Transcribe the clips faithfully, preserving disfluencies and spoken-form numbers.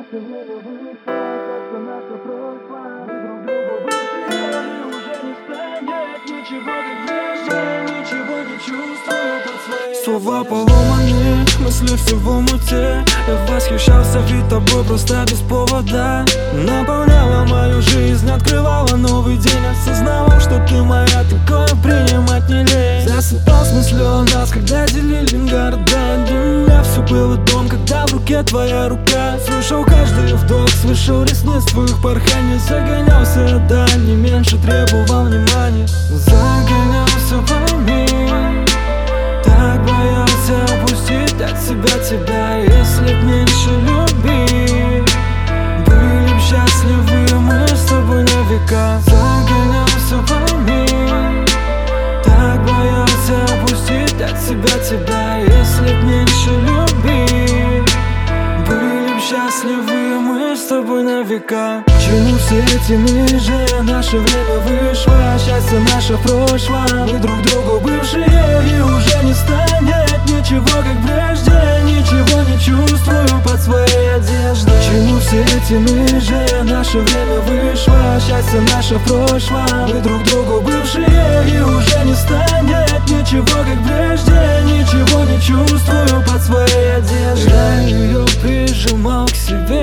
наше время вышло, счастье наше прошло. Мы друг другу бывшие, и уже не станет ничего как прежде, ничего не чувствую под своей. Слова поломаны, мысли всего в муте. Я восхищался ведь тобой просто без повода. Наполняла мою жизнь, открывала новый день. Осознавал, что ты моя, такое принимать не лень. Засыпал с мыслью о нас, когда делили города. Для меня все было дом, когда в руке твоя рука. Слушал каждый вдох, слышал ресниц твоих порханий. Загонялся, да, не меньше требовал внимания. Загонялся во мне, так боялся опустить от себя тебя. Если б меньше любить, были б счастливы мы с тобой на века. Загонялся во мне, так боялся опустить от себя тебя. Если б меньше любить, были б счастливы мы с тобой на века. Чему все эти мижи? Наше время вышло, счастье наше прошло. Мы друг другу бывшие, и уже не станет ничего как прежде, ничего не чувствую под своей одеждой. Чему все эти мижи? Наше время вышло, счастье наше прошло. Мы друг другу бывшие, и уже не станет ничего как прежде, ничего не чувствую под своей одеждой. Я ее прижимал к себе,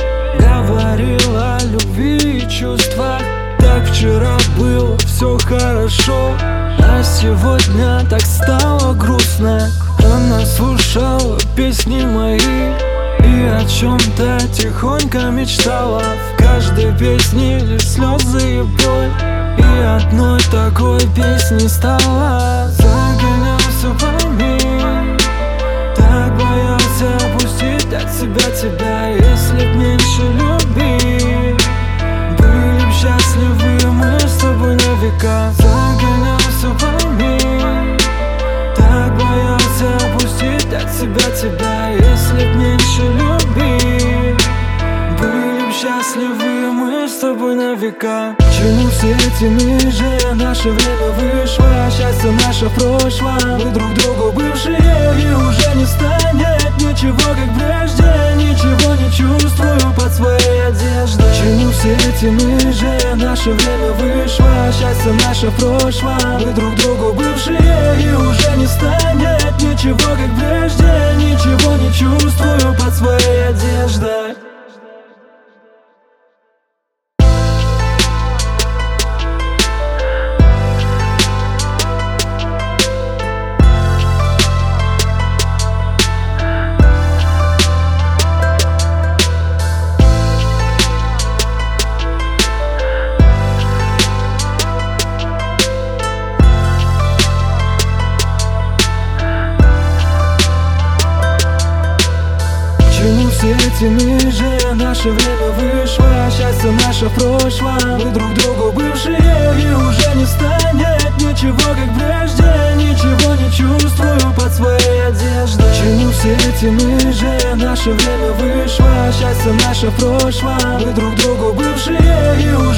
говорил о любви и чувствах. Так вчера было все хорошо, а сегодня так стало грустно. Она слушала песни мои и о чем-то тихонько мечтала. В каждой песне лишь слезы и боль, и одной такой песни стала. Загонялся во мне, так боялся опустить от себя тебя. Если б меньше любить, были б счастливы мы с тобой на века. Загонялся во мне, так боялся опустить от себя тебя. Если б меньше любить, были б счастливы мы с тобой на века. Чему все эти мижи? Наше время вышло, счастье наше прошло. Мы друг другу бывшие, и уже не станет ничего как прежде, ничего не чувствую под своей одеждой. Чему все эти мижи? Наше время вышло, счастье наше прошло. Мы друг другу бывшие, и уже не станет ничего как прежде, ничего не чувствую под своей одеждой. Все эти мижи? Наше время вышло, счастье наше прошло. Мы друг другу бывшие, и уже не станет ничего как прежде, ничего не чувствую под своей одеждой. Чему все эти мижи? Наше время вышло, счастье наше прошло. Мы друг другу бывшие, и уже